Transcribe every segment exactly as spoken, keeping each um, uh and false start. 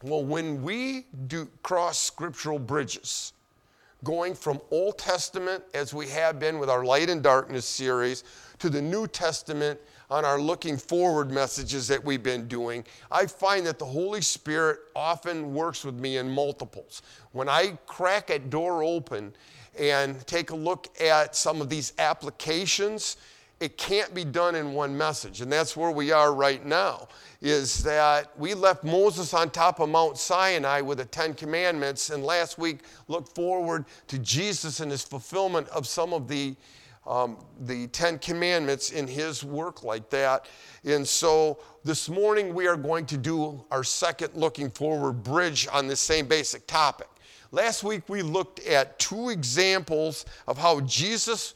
Well, when we do cross scriptural bridges, going from Old Testament, as we have been with our Light and Darkness series, to the New Testament on our Looking Forward messages that we've been doing, I find that the Holy Spirit often works with me in multiples. When I crack a door open and take a look at some of these applications, it can't be done in one message. And that's where we are right now, is that we left Moses on top of Mount Sinai with the Ten Commandments, and last week looked forward to Jesus and his fulfillment of some of the um, the Ten Commandments in his work like that. And so this morning we are going to do our second Looking Forward bridge on the same basic topic. Last week we looked at two examples of how Jesus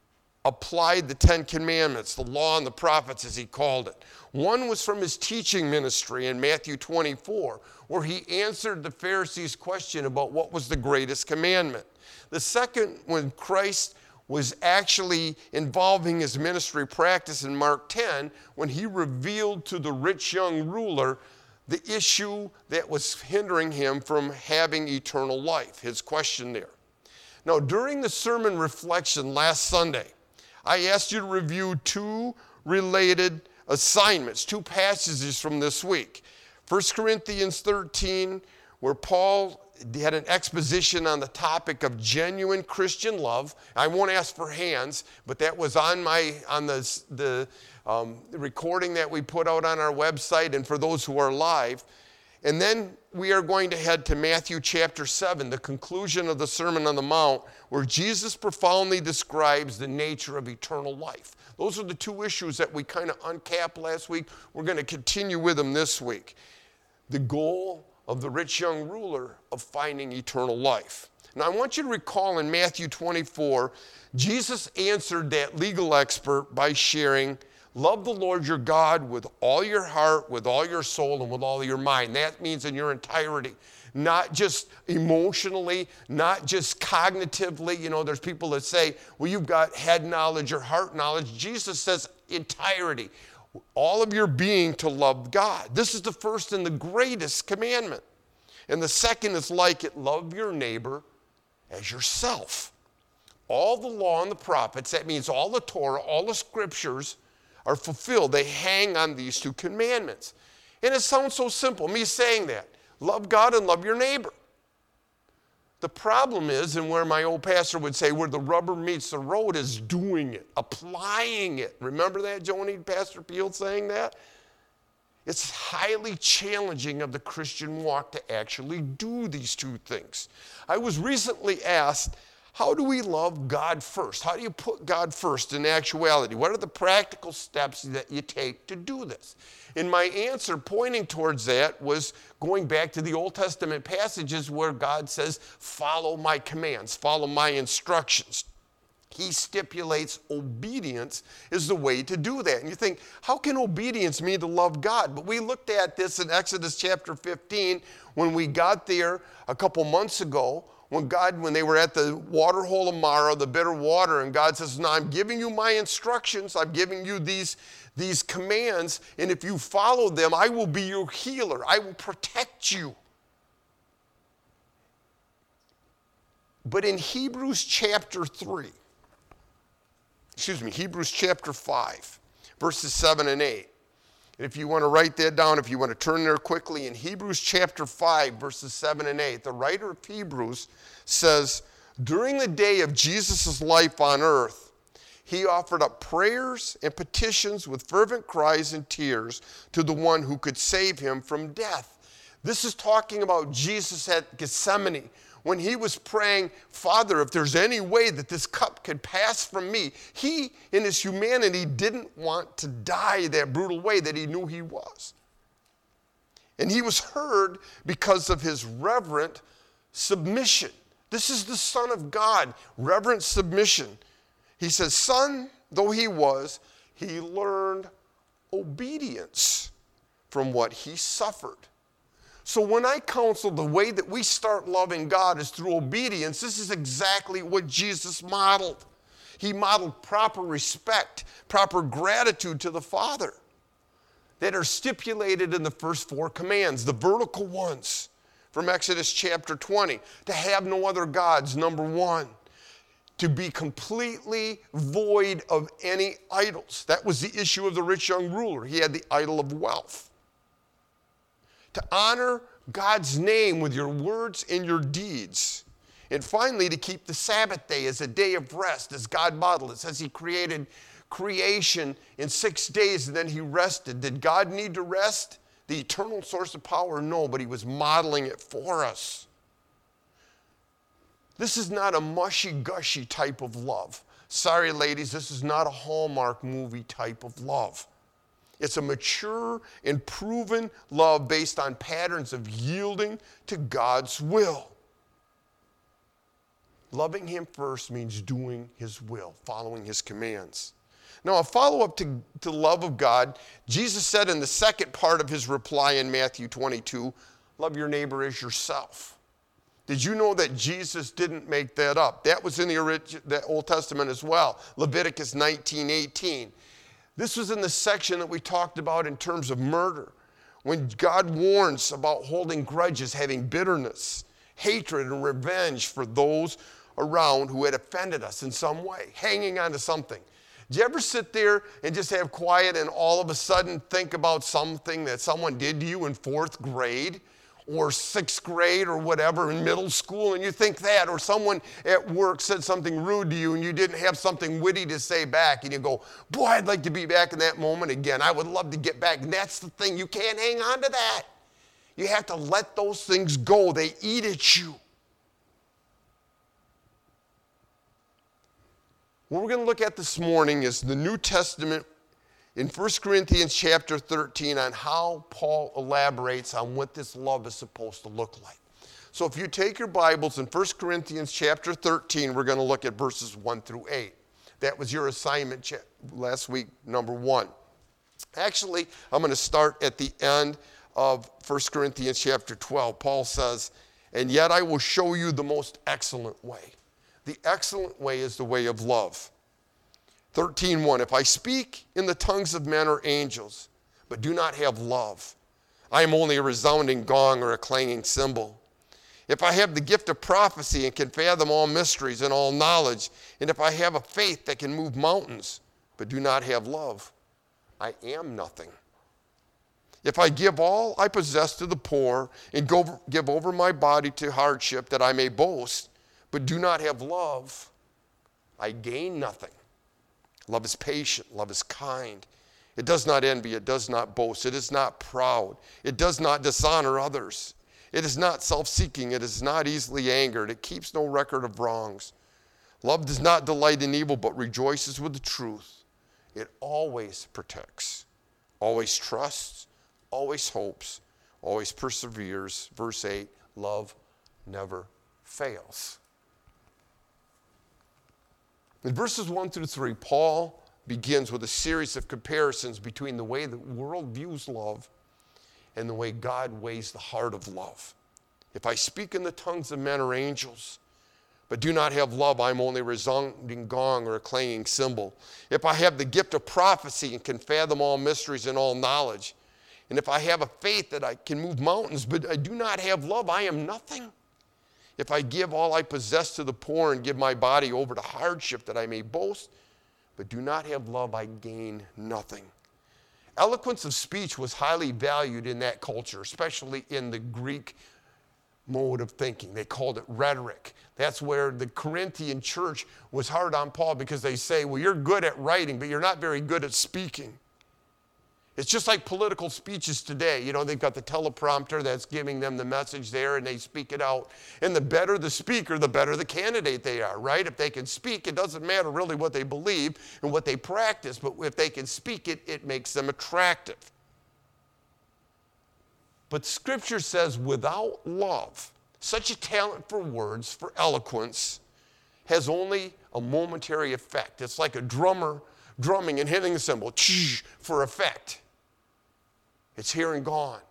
applied the Ten Commandments, the law and the prophets as he called it. One was from his teaching ministry in Matthew twenty-four, where he answered the Pharisees' question about what was the greatest commandment. The second, when Christ was actually involving his ministry practice in Mark ten, when he revealed to the rich young ruler the issue that was hindering him from having eternal life, his question there. Now, during the sermon reflection last Sunday, I asked you to review two related assignments, two passages from this week. First Corinthians thirteen, where Paul had an exposition on the topic of genuine Christian love. I won't ask for hands, but that was on my on the, the um, recording that we put out on our website, and for those who are live. And then we are going to head to Matthew chapter seven, the conclusion of the Sermon on the Mount, where Jesus profoundly describes the nature of eternal life. Those are the two issues that we kind of uncapped last week. We're going to continue with them this week. The goal of the rich young ruler of finding eternal life. Now, I want you to recall in Matthew twenty-four, Jesus answered that legal expert by sharing, love the Lord your God with all your heart, with all your soul, and with all your mind. That means in your entirety, not just emotionally, not just cognitively. You know, there's people that say, well, you've got head knowledge or heart knowledge. Jesus says entirety, all of your being to love God. This is the first and the greatest commandment. And the second is like it, love your neighbor as yourself. All the law and the prophets, that means all the Torah, all the scriptures, are fulfilled. They hang on these two commandments. And it sounds so simple, me saying that. Love God and love your neighbor. The problem is, and where my old pastor would say, where the rubber meets the road is doing it, applying it. Remember that, Joni, Pastor Peel saying that? It's highly challenging of the Christian walk to actually do these two things. I was recently asked, how do we love God first? How do you put God first in actuality? What are the practical steps that you take to do this? And my answer pointing towards that was going back to the Old Testament passages where God says, follow my commands, follow my instructions. He stipulates obedience is the way to do that. And you think, how can obedience mean to love God? But we looked at this in Exodus chapter fifteen when we got there a couple months ago. When God, when they were at the water hole of Marah, the bitter water, and God says, now I'm giving you my instructions, I'm giving you these, these commands, and if you follow them, I will be your healer. I will protect you. But in Hebrews chapter three, excuse me, Hebrews chapter five, verses seven and eight, and if you want to write that down, if you want to turn there quickly, in Hebrews chapter five, verses seven and eight, the writer of Hebrews says, during the day of Jesus' life on earth, he offered up prayers and petitions with fervent cries and tears to the one who could save him from death. This is talking about Jesus at Gethsemane, when he was praying, Father, if there's any way that this cup could pass from me. He, in his humanity, didn't want to die that brutal way that he knew he was. And he was heard because of his reverent submission. This is the Son of God, reverent submission. He says, son, though he was, he learned obedience from what he suffered. So when I counsel the way that we start loving God is through obedience, this is exactly what Jesus modeled. He modeled proper respect, proper gratitude to the Father. that are stipulated in the first four commands, the vertical ones from Exodus chapter twenty. To have no other gods, number one. To be completely void of any idols. That was the issue of the rich young ruler. He had the idol of wealth. To honor God's name with your words and your deeds. And finally, to keep the Sabbath day as a day of rest, as God modeled. It says he created creation in six days and then he rested. Did God need to rest? The eternal source of power? No, but he was modeling it for us. This is not a mushy-gushy type of love. Sorry, ladies, this is not a Hallmark movie type of love. It's a mature and proven love based on patterns of yielding to God's will. Loving him first means doing his will, following his commands. Now, a follow-up to, to the love of God, Jesus said in the second part of his reply in Matthew twenty-two, love your neighbor as yourself. Did you know that Jesus didn't make that up? That was in the, orig- the Old Testament as well, Leviticus nineteen eighteen. This was in the section that we talked about in terms of murder, when God warns about holding grudges, having bitterness, hatred, and revenge for those around who had offended us in some way, hanging on to something. Did you ever sit there and just have quiet and all of a sudden think about something that someone did to you in fourth grade or sixth grade or whatever in middle school, and you think that, or someone at work said something rude to you and you didn't have something witty to say back, and you go, boy, I'd like to be back in that moment again. I would love to get back. And that's the thing. You can't hang on to that. You have to let those things go. They eat at you. What we're going to look at this morning is the New Testament in First Corinthians chapter thirteen on how Paul elaborates on what this love is supposed to look like. So if you take your Bibles in First Corinthians chapter thirteen, we're going to look at verses one through eight. That was your assignment last week, number one. Actually, I'm going to start at the end of First Corinthians chapter twelve. Paul says, and yet I will show you the most excellent way. The excellent way is the way of love. thirteen one, if I speak in the tongues of men or angels, but do not have love, I am only a resounding gong or a clanging cymbal. If I have the gift of prophecy and can fathom all mysteries and all knowledge, and if I have a faith that can move mountains, but do not have love, I am nothing. If I give all I possess to the poor and go, give over my body to hardship that I may boast, but do not have love, I gain nothing. Love is patient. Love is kind. It does not envy. It does not boast. It is not proud. It does not dishonor others. It is not self-seeking. It is not easily angered. It keeps no record of wrongs. Love does not delight in evil, but rejoices with the truth. It always protects, always trusts, always hopes, always perseveres. Verse eight, love never fails. In verses one through three, Paul begins with a series of comparisons between the way the world views love and the way God weighs the heart of love. If I speak in the tongues of men or angels, but do not have love, I'm only a resounding gong or a clanging cymbal. If I have the gift of prophecy and can fathom all mysteries and all knowledge, and if I have a faith that I can move mountains, but I do not have love, I am nothing. If I give all I possess to the poor and give my body over to hardship that I may boast, but do not have love, I gain nothing. Eloquence of speech was highly valued in that culture, especially in the Greek mode of thinking. They called it rhetoric. That's where the Corinthian church was hard on Paul because they say, well, you're good at writing, but you're not very good at speaking. It's just like political speeches today. You know, they've got the teleprompter that's giving them the message there, and they speak it out. And the better the speaker, the better the candidate they are, right? If they can speak, it doesn't matter really what they believe and what they practice, but if they can speak it, it makes them attractive. But Scripture says without love, such a talent for words, for eloquence, has only a momentary effect. It's like a drummer drumming and hitting a cymbal, for effect. It's here and gone.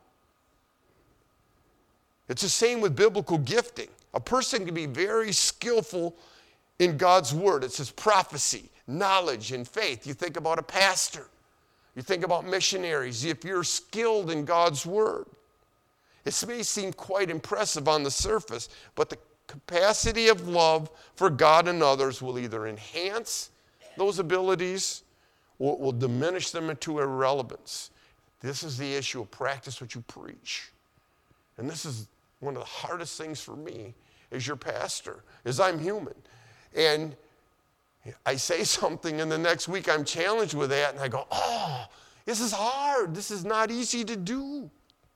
It's the same with biblical gifting. A person can be very skillful in God's word. It says prophecy, knowledge, and faith. You think about a pastor. You think about missionaries. If you're skilled in God's word, it may seem quite impressive on the surface, but the capacity of love for God and others will either enhance those abilities or it will diminish them into irrelevance. This is the issue of practice what you preach. And this is one of the hardest things for me as your pastor, is I'm human. And I say something and the next week I'm challenged with that and I go, oh, this is hard. This is not easy to do.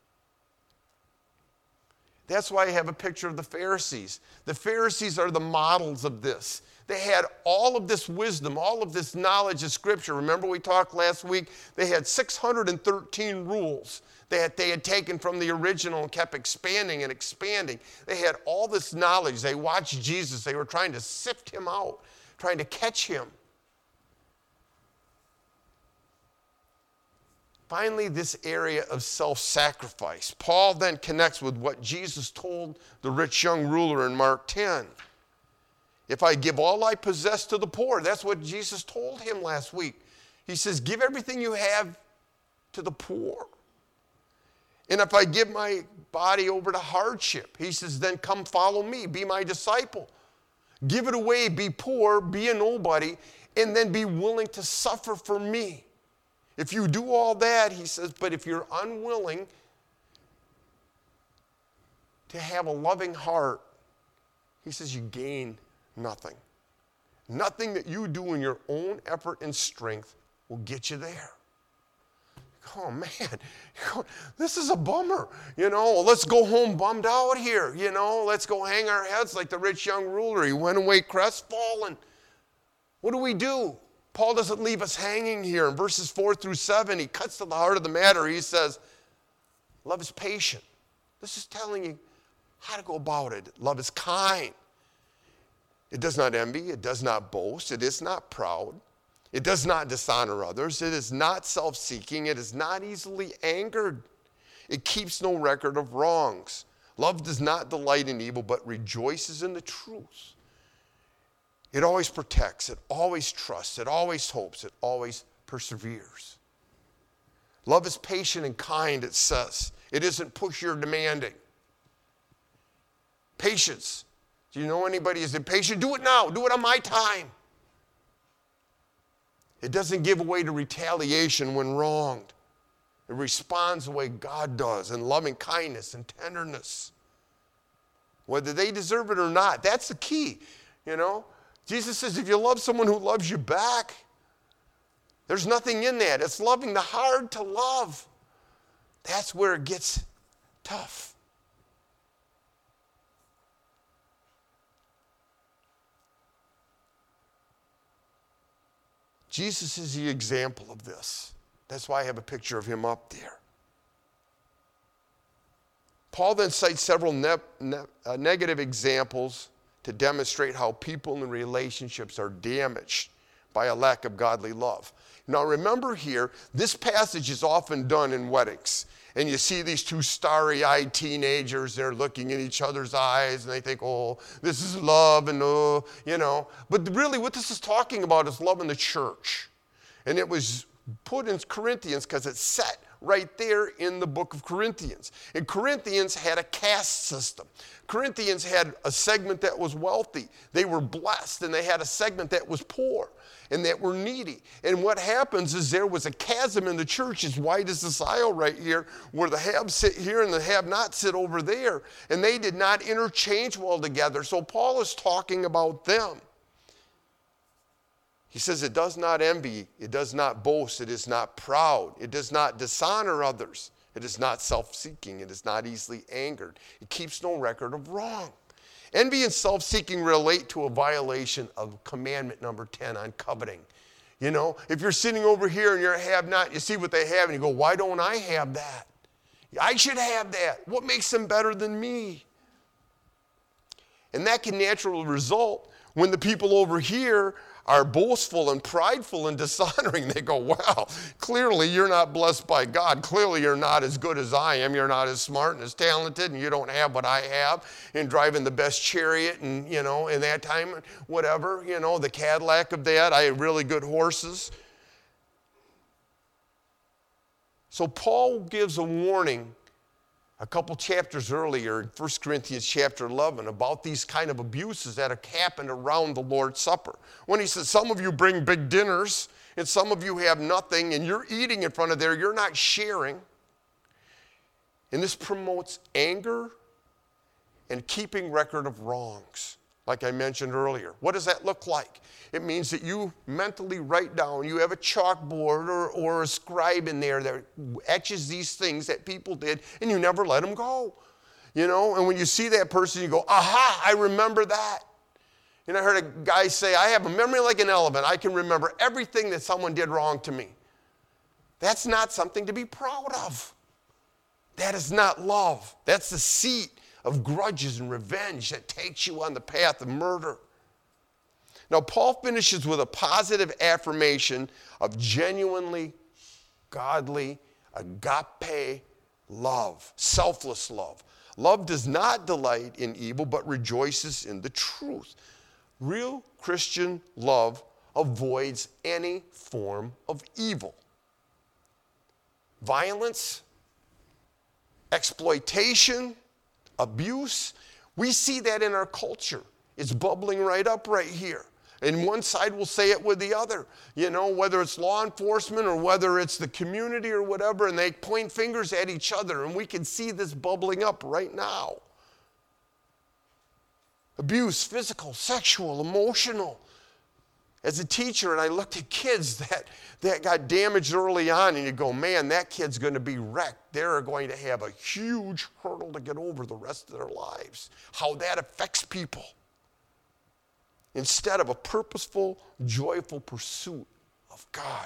That's why I have a picture of the Pharisees. The Pharisees are the models of this. They had all of this wisdom, all of this knowledge of Scripture. Remember we talked last week? They had six hundred thirteen rules that they had taken from the original and kept expanding and expanding. They had all this knowledge. They watched Jesus. They were trying to sift him out, trying to catch him. Finally, this area of self-sacrifice. Paul then connects with what Jesus told the rich young ruler in Mark ten. If I give all I possess to the poor, that's what Jesus told him last week. He says, give everything you have to the poor. And if I give my body over to hardship, he says, then come follow me, be my disciple. Give it away, be poor, be a nobody, and then be willing to suffer for me. If you do all that, he says, but if you're unwilling to have a loving heart, he says you gain nothing. Nothing that you do in your own effort and strength will get you there. Oh man, this is a bummer. You know, let's go home bummed out here. You know, let's go hang our heads like the rich young ruler. He went away crestfallen. What do we do? Paul doesn't leave us hanging here. In verses four through seven, he cuts to the heart of the matter. He says, love is patient. This is telling you how to go about it. Love is kind. It does not envy. It does not boast. It is not proud. It does not dishonor others. It is not self-seeking. It is not easily angered. It keeps no record of wrongs. Love does not delight in evil, but rejoices in the truth. It always protects. It always trusts. It always hopes. It always perseveres. Love is patient and kind, it says. It isn't pushy or demanding. Patience. Do you know anybody who's impatient? Do it now. Do it on my time. It doesn't give way to retaliation when wronged. It responds the way God does in loving kindness and tenderness. Whether they deserve it or not, that's the key, you know. Jesus says if you love someone who loves you back, there's nothing in that. It's loving the hard to love. That's where it gets tough. Jesus is the example of this. That's why I have a picture of him up there. Paul then cites several ne- ne- uh, negative examples to demonstrate how people and relationships are damaged by a lack of godly love. Now remember here, this passage is often done in weddings. And you see these two starry-eyed teenagers, they're looking in each other's eyes, and they think, oh, this is love, and oh, you know. But really what this is talking about is love in the church. And it was put in Corinthians because it's set right there in the book of Corinthians. And Corinthians had a caste system. Corinthians had a segment that was wealthy. They were blessed, and they had a segment that was poor and that were needy. And what happens is there was a chasm in the church as wide as this aisle right here, where the haves sit here and the have-nots sit over there. And they did not interchange well together. So Paul is talking about them. He says it does not envy, it does not boast, it is not proud, it does not dishonor others, it is not self-seeking, it is not easily angered, it keeps no record of wrong. Envy and self-seeking relate to a violation of commandment number ten on coveting. You know, if you're sitting over here and you're a have-not, you see what they have and you go, why don't I have that? I should have that. What makes them better than me? And that can naturally result when the people over here are boastful and prideful and dishonoring. They go, wow, clearly you're not blessed by God. Clearly you're not as good as I am. You're not as smart and as talented, and you don't have what I have in driving the best chariot and, you know, in that time, whatever, you know, the Cadillac of that. I had really good horses. So Paul gives a warning a couple chapters earlier in First Corinthians chapter eleven about these kind of abuses that have happened around the Lord's Supper. When he says, some of you bring big dinners and some of you have nothing and you're eating in front of there, you're not sharing. And this promotes anger and keeping record of wrongs, like I mentioned earlier. What does that look like? It means that you mentally write down, you have a chalkboard or, or a scribe in there that etches these things that people did, and you never let them go. You know, and when you see that person, you go, aha, I remember that. And I heard a guy say, I have a memory like an elephant. I can remember everything that someone did wrong to me. That's not something to be proud of. That is not love. That's the seat of grudges and revenge that takes you on the path of murder. Now, Paul finishes with a positive affirmation of genuinely godly, agape love, selfless love. Love does not delight in evil, but rejoices in the truth. Real Christian love avoids any form of evil. Violence, exploitation, abuse, we see that in our culture. It's bubbling right up right here. And one side will say it with the other, you know, whether it's law enforcement or whether it's the community or whatever, and they point fingers at each other, and we can see this bubbling up right now. Abuse, physical, sexual, emotional. As a teacher, and I looked at kids that, that got damaged early on, and you go, man, that kid's going to be wrecked. They're going to have a huge hurdle to get over the rest of their lives. How that affects people. Instead of a purposeful, joyful pursuit of God.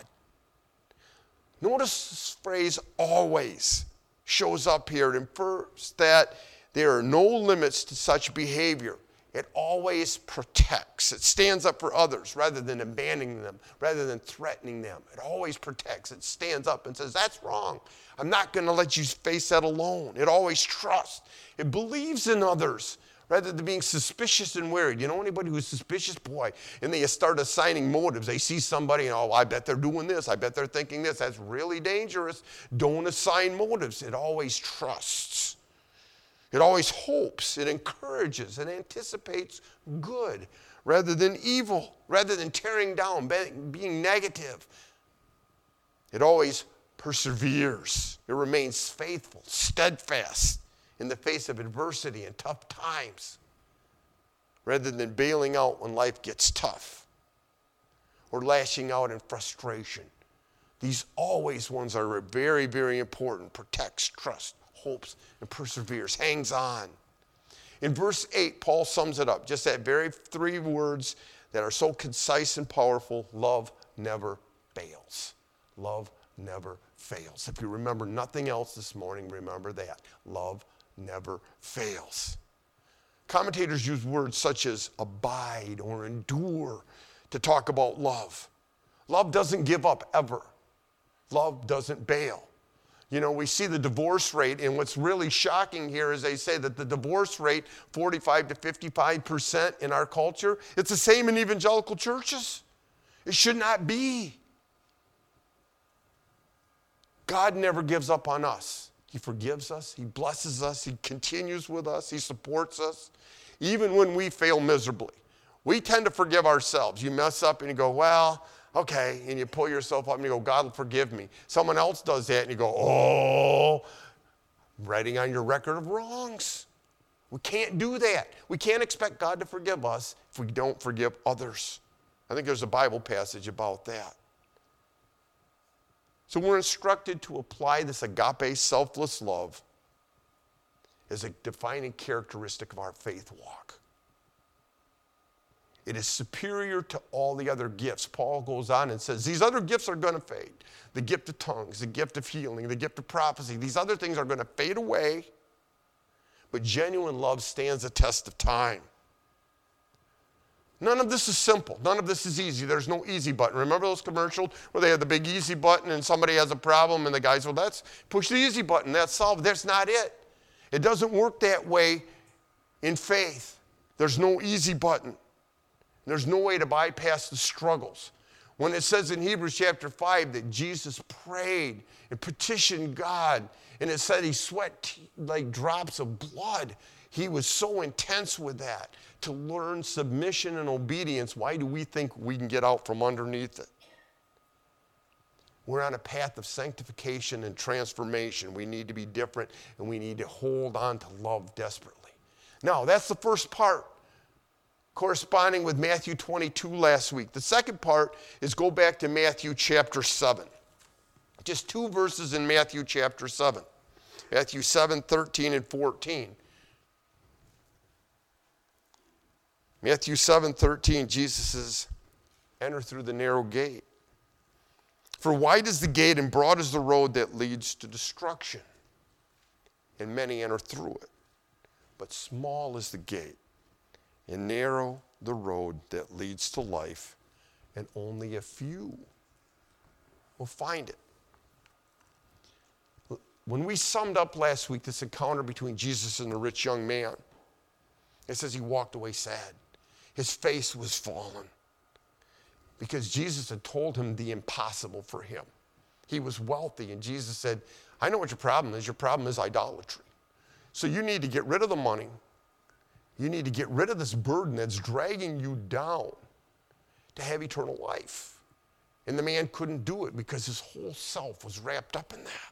Notice this phrase always shows up here. It infers that there are no limits to such behavior. It always protects. It stands up for others rather than abandoning them, rather than threatening them. It always protects. It stands up and says, that's wrong. I'm not going to let you face that alone. It always trusts. It believes in others rather than being suspicious and worried. You know anybody who's suspicious? Boy, and they start assigning motives. They see somebody and, oh, I bet they're doing this. I bet they're thinking this. That's really dangerous. Don't assign motives. It always trusts. It always hopes. It encourages. It anticipates good rather than evil, rather than tearing down, being negative. It always perseveres. It remains faithful, steadfast in the face of adversity and tough times, rather than bailing out when life gets tough or lashing out in frustration. These always ones are very, very important. Protects, trusts, hopes, and perseveres, hangs on. In verse eight, Paul sums it up, just that very three words that are so concise and powerful. Love never fails. Love never fails. If you remember nothing else this morning, remember that. Love never fails. Commentators use words such as abide or endure to talk about love. Love doesn't give up ever. Love doesn't bail. You know, we see the divorce rate, and what's really shocking here is they say that the divorce rate, forty-five to fifty-five percent in our culture, it's the same in evangelical churches. It should not be. God never gives up on us. He forgives us. He blesses us. He continues with us. He supports us, even when we fail miserably. We tend to forgive ourselves. You mess up and you go, well, okay, and you pull yourself up and you go, God will forgive me. Someone else does that and you go, oh, writing on your record of wrongs. We can't do that. We can't expect God to forgive us if we don't forgive others. I think there's a Bible passage about that. So we're instructed to apply this agape, selfless love as a defining characteristic of our faith walk. It is superior to all the other gifts. Paul goes on and says, these other gifts are going to fade. The gift of tongues, the gift of healing, the gift of prophecy. These other things are going to fade away. But genuine love stands the test of time. None of this is simple. None of this is easy. There's no easy button. Remember those commercials where they have the big easy button and somebody has a problem and the guy says, well, that's push the easy button. That's solved. That's not it. It doesn't work that way in faith. There's no easy button. There's no way to bypass the struggles. When it says in Hebrews chapter five that Jesus prayed and petitioned God, and it said he sweat like drops of blood, he was so intense with that to learn submission and obedience. Why do we think we can get out from underneath it? We're on a path of sanctification and transformation. We need to be different, and we need to hold on to love desperately. Now, that's the first part, corresponding with Matthew twenty-two last week. The second part is go back to Matthew chapter seven. Just two verses in Matthew chapter seven. Matthew seven, thirteen and fourteen. Matthew seven, thirteen, Jesus says, enter through the narrow gate. For wide is the gate and broad is the road that leads to destruction, and many enter through it. But small is the gate, and narrow the road that leads to life, and only a few will find it. When we summed up last week this encounter between Jesus and the rich young man, it says he walked away sad. His face was fallen because Jesus had told him the impossible for him. He was wealthy, and Jesus said, I know what your problem is. Your problem is idolatry. So you need to get rid of the money. You need to get rid of this burden that's dragging you down to have eternal life. And the man couldn't do it because his whole self was wrapped up in that.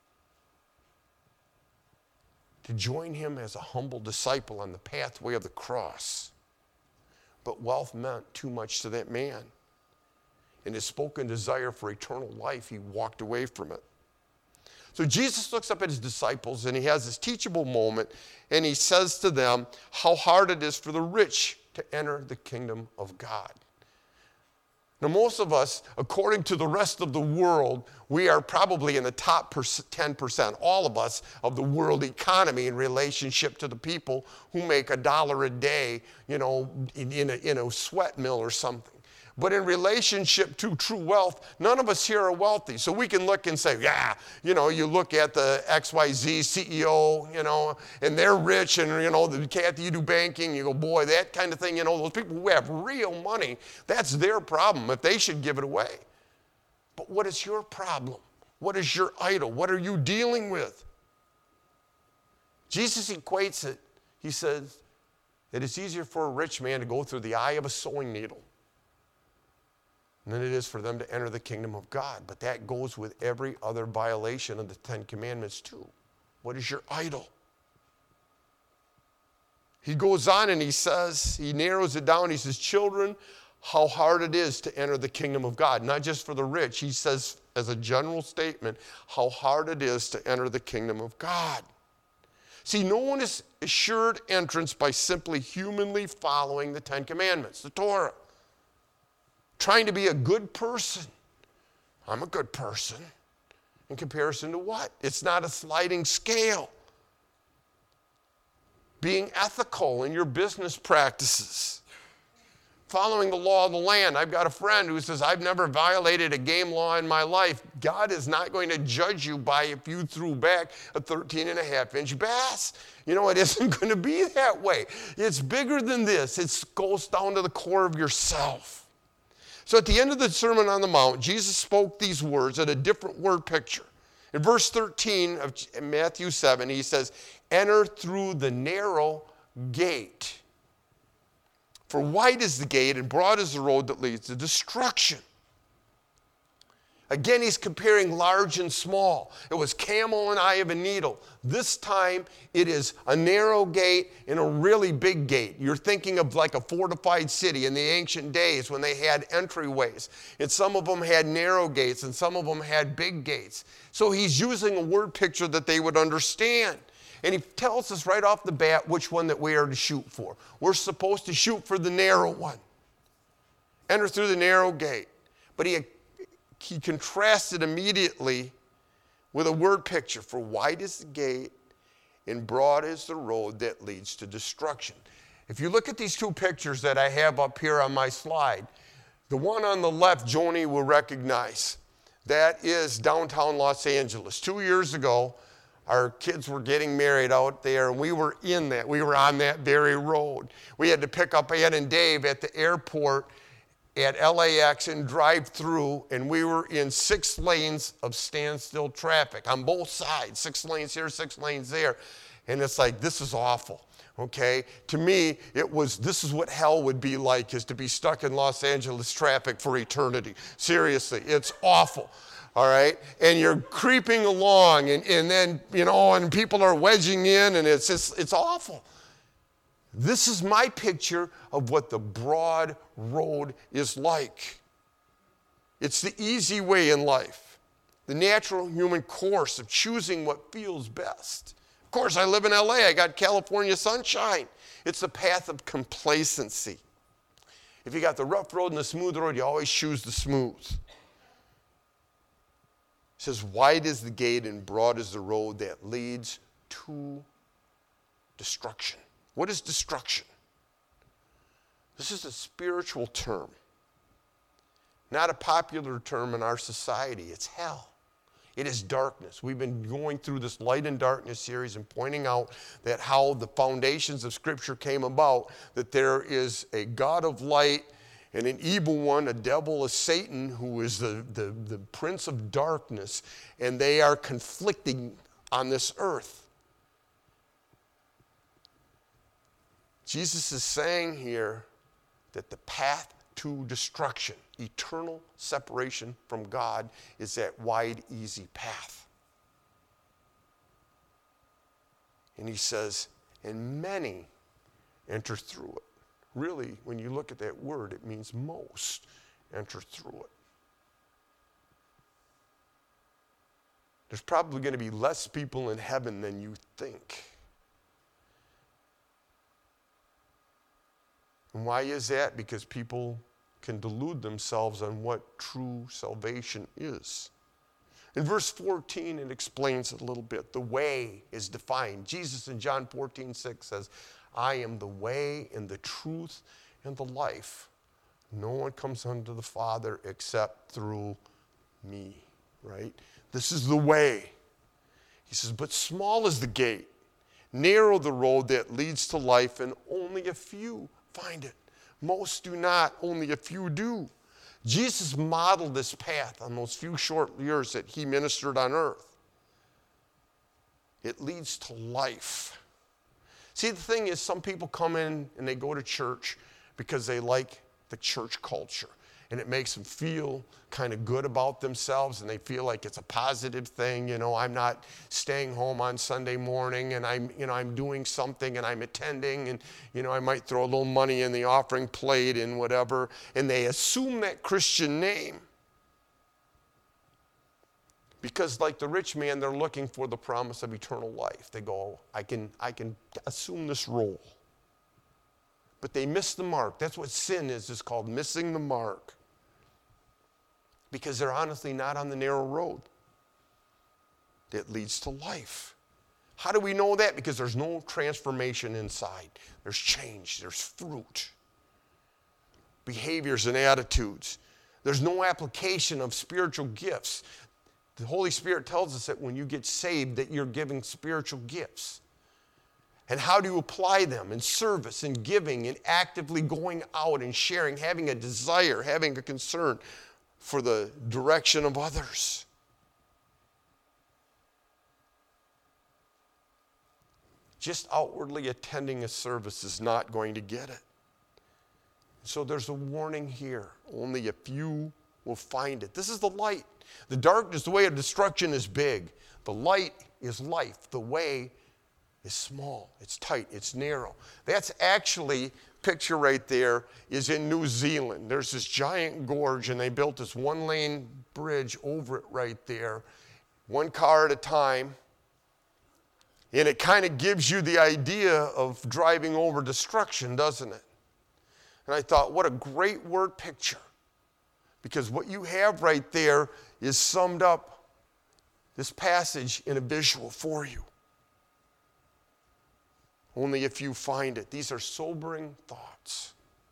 To join him as a humble disciple on the pathway of the cross. But wealth meant too much to that man. In his spoken desire for eternal life, he walked away from it. So Jesus looks up at his disciples and he has this teachable moment, and he says to them how hard it is for the rich to enter the kingdom of God. Now, most of us, according to the rest of the world, we are probably in the top ten percent, all of us, of the world economy in relationship to the people who make a dollar a day, you know, in, in, a, in a sweat mill or something. But in relationship to true wealth, none of us here are wealthy. So we can look and say, yeah, you know, you look at the X Y Z C E O, you know, and they're rich, and, you know, the Kathy, you do banking, you go, boy, that kind of thing, you know, those people who have real money, that's their problem if they should give it away. But what is your problem? What is your idol? What are you dealing with? Jesus equates it. He says that it's easier for a rich man to go through the eye of a sewing needle than it is for them to enter the kingdom of God. But that goes with every other violation of the Ten Commandments too. What is your idol? He goes on and he says, he narrows it down. He says, children, how hard it is to enter the kingdom of God. Not just for the rich. He says, as a general statement, how hard it is to enter the kingdom of God. See, no one is assured entrance by simply humanly following the Ten Commandments, the Torah. Trying to be a good person. I'm a good person. In comparison to what? It's not a sliding scale. Being ethical in your business practices. Following the law of the land. I've got a friend who says, I've never violated a game law in my life. God is not going to judge you by if you threw back a thirteen and a half inch bass. You know, it isn't going to be that way. It's bigger than this. It goes down to the core of yourself. So at the end of the Sermon on the Mount, Jesus spoke these words at a different word picture. In verse thirteen of Matthew seven, he says, enter through the narrow gate. For wide is the gate and broad is the road that leads to destruction. Again, he's comparing large and small. It was camel and eye of a needle. This time, it is a narrow gate and a really big gate. You're thinking of like a fortified city in the ancient days when they had entryways. And some of them had narrow gates and some of them had big gates. So he's using a word picture that they would understand. And he tells us right off the bat which one that we are to shoot for. We're supposed to shoot for the narrow one. Enter through the narrow gate. But he He contrasted immediately with a word picture. For wide is the gate and broad is the road that leads to destruction. If you look at these two pictures that I have up here on my slide, the one on the left, Joni will recognize. That is downtown Los Angeles. Two years ago, our kids were getting married out there, and we were in that. We were on that very road. We had to pick up Ann and Dave at the airport, at L A X and drive through, and we were in six lanes of standstill traffic on both sides, six lanes here, six lanes there. And it's like, this is awful, okay? To me, it was, this is what hell would be like, is to be stuck in Los Angeles traffic for eternity. Seriously, it's awful. All right, and you're creeping along, and, and then, you know, and people are wedging in, and it's just, it's awful. This is my picture of what the broad road is like. It's the easy way in life, the natural human course of choosing what feels best. Of course, I live in L A. I got California sunshine. It's the path of complacency. If you got the rough road and the smooth road, you always choose the smooth. It says, wide is the gate and broad is the road that leads to destruction. What is destruction? This is a spiritual term, not a popular term in our society. It's hell. It is darkness. We've been going through this light and darkness series and pointing out that how the foundations of Scripture came about, that there is a God of light and an evil one, a devil, a Satan, who is the, the, the prince of darkness, and they are conflicting on this earth. Jesus is saying here that the path to destruction, eternal separation from God, is that wide, easy path. And he says, and many enter through it. Really, when you look at that word, it means most enter through it. There's probably going to be less people in heaven than you think. And why is that? Because people can delude themselves on what true salvation is. In verse fourteen, it explains it a little bit. The way is defined. Jesus in John fourteen six says, I am the way and the truth and the life. No one comes unto the Father except through me, right? This is the way. He says, but small is the gate, narrow the road that leads to life, and only a few find it. Most do not, only a few do. Jesus modeled this path on those few short years that he ministered on earth. It leads to life. See, the thing is, some people come in and they go to church because they like the church culture. And it makes them feel kind of good about themselves, and they feel like it's a positive thing. You know, I'm not staying home on Sunday morning, and I'm, you know, I'm doing something, and I'm attending, and, you know, I might throw a little money in the offering plate and whatever. And they assume that Christian name because, like the rich man, they're looking for the promise of eternal life. They go, I can, I can assume this role. But they miss the mark. That's what sin is. It's called missing the mark. Because they're honestly not on the narrow road that leads to life. How do we know that? Because there's no transformation inside. There's change. There's fruit. Behaviors and attitudes. There's no application of spiritual gifts. The Holy Spirit tells us that when you get saved, that you're giving spiritual gifts. And how do you apply them in service and giving and actively going out and sharing, having a desire, having a concern for the direction of others? Just outwardly attending a service is not going to get it. So there's a warning here. Only a few will find it. This is the light. The darkness, the way of destruction is big. The light is life. The way is small. It's tight. It's narrow. That's actually, picture right there, is in New Zealand. There's this giant gorge, and they built this one-lane bridge over it right there, one car at a time. And it kind of gives you the idea of driving over destruction, doesn't it? And I thought, what a great word picture. Because what you have right there is summed up this passage in a visual for you. Only if you find it. These are sobering thoughts.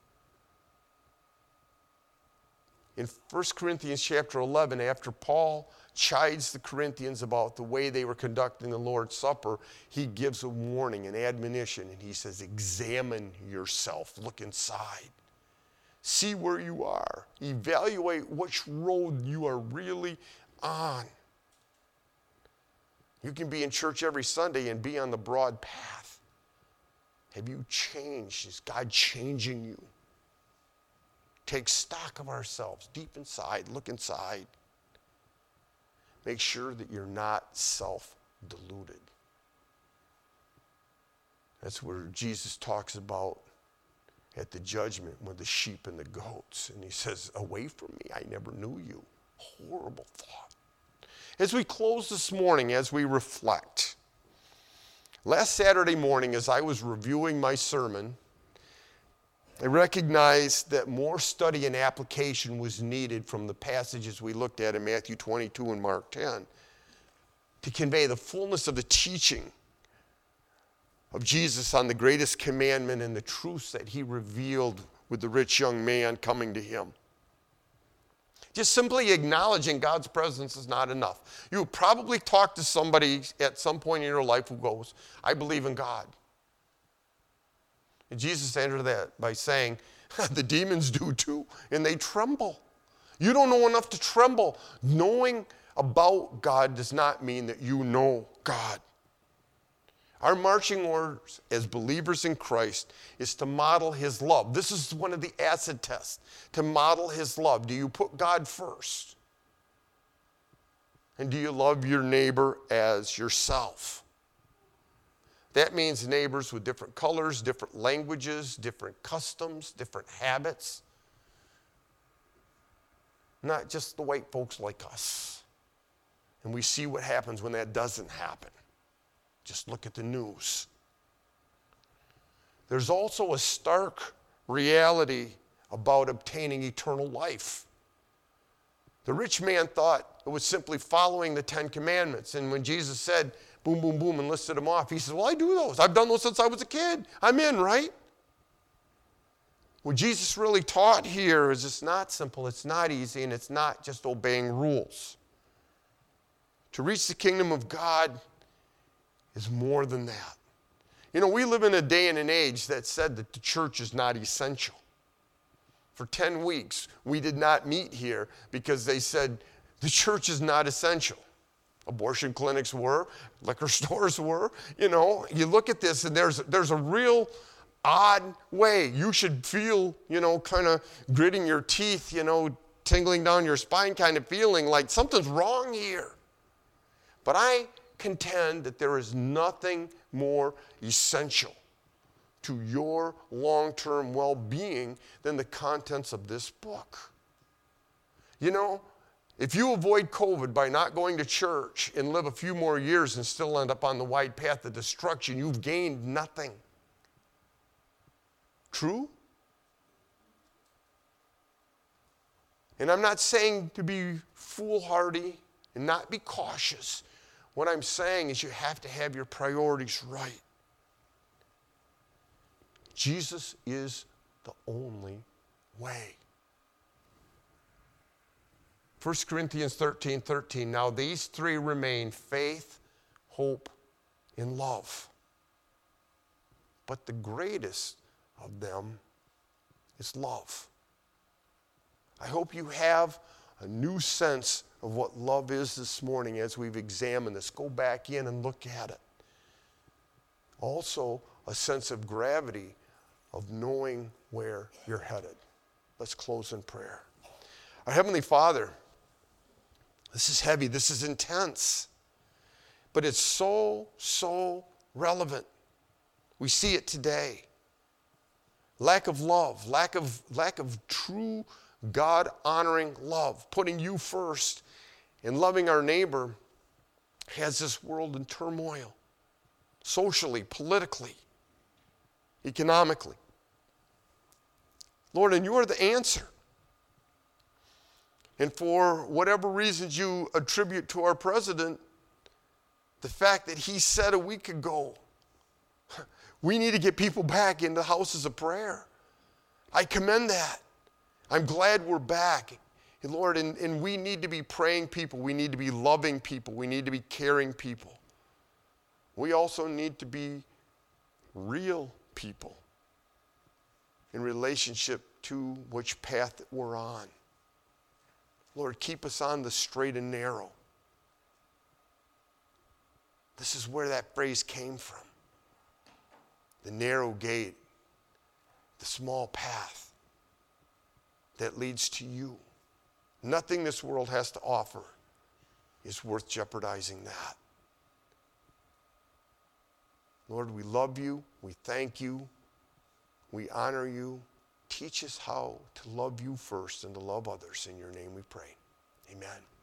In First Corinthians chapter eleven, after Paul chides the Corinthians about the way they were conducting the Lord's Supper, he gives a warning, an admonition, and he says, examine yourself, look inside. See where you are. Evaluate which road you are really on. You can be in church every Sunday and be on the broad path. Have you changed? Is God changing you? Take stock of ourselves deep inside. Look inside. Make sure that you're not self-deluded. That's where Jesus talks about at the judgment with the sheep and the goats. And he says, away from me, I never knew you. Horrible thought. As we close this morning, as we reflect, last Saturday morning as I was reviewing my sermon, I recognized that more study and application was needed from the passages we looked at in Matthew twenty-two and Mark ten to convey the fullness of the teaching of Jesus on the greatest commandment and the truths that he revealed with the rich young man coming to him. Just simply acknowledging God's presence is not enough. You probably talk to somebody at some point in your life who goes, I believe in God. And Jesus answered that by saying, the demons do too, and they tremble. You don't know enough to tremble. Knowing about God does not mean that you know God. Our marching orders as believers in Christ is to model his love. This is one of the acid tests, to model his love. Do you put God first? And do you love your neighbor as yourself? That means neighbors with different colors, different languages, different customs, different habits. Not just the white folks like us. And we see what happens when that doesn't happen. Just look at the news. There's also a stark reality about obtaining eternal life. The rich man thought it was simply following the Ten Commandments. And when Jesus said, boom, boom, boom, and listed them off, he said, well, I do those. I've done those since I was a kid. I'm in, right? What Jesus really taught here is it's not simple, it's not easy, and it's not just obeying rules. To reach the kingdom of God is more than that. You know, we live in a day and an age that said that the church is not essential. For ten weeks, we did not meet here because they said the church is not essential. Abortion clinics were, liquor stores were. You know, you look at this and there's, there's a real odd way. You should feel, you know, kind of gritting your teeth, you know, tingling down your spine kind of feeling like something's wrong here. But I contend that there is nothing more essential to your long-term well-being than the contents of this book. You know, if you avoid COVID by not going to church and live a few more years and still end up on the wide path of destruction, you've gained nothing. True? And I'm not saying to be foolhardy and not be cautious. What I'm saying is you have to have your priorities right. Jesus is the only way. First Corinthians thirteen thirteen. Now these three remain: faith, hope, and love. But the greatest of them is love. I hope you have a new sense of what love is this morning as we've examined this. Go back in and look at it. Also, a sense of gravity of knowing where you're headed. Let's close in prayer. Our Heavenly Father, this is heavy, this is intense, but it's so, so relevant. We see it today. Lack of love, lack of, lack of true God-honoring love, putting you first and loving our neighbor has this world in turmoil, socially, politically, economically. Lord, and you are the answer. And for whatever reasons you attribute to our president, the fact that he said a week ago, we need to get people back into houses of prayer. I commend that. I'm glad we're back. And Lord, and, and we need to be praying people. We need to be loving people. We need to be caring people. We also need to be real people. in relationship to which path that we're on. Lord, keep us on the straight and narrow. This is where that phrase came from. The narrow gate, the small path that leads to you. Nothing this world has to offer is worth jeopardizing that. Lord, we love you. We thank you. We honor you. Teach us how to love you first and to love others. In your name we pray. Amen.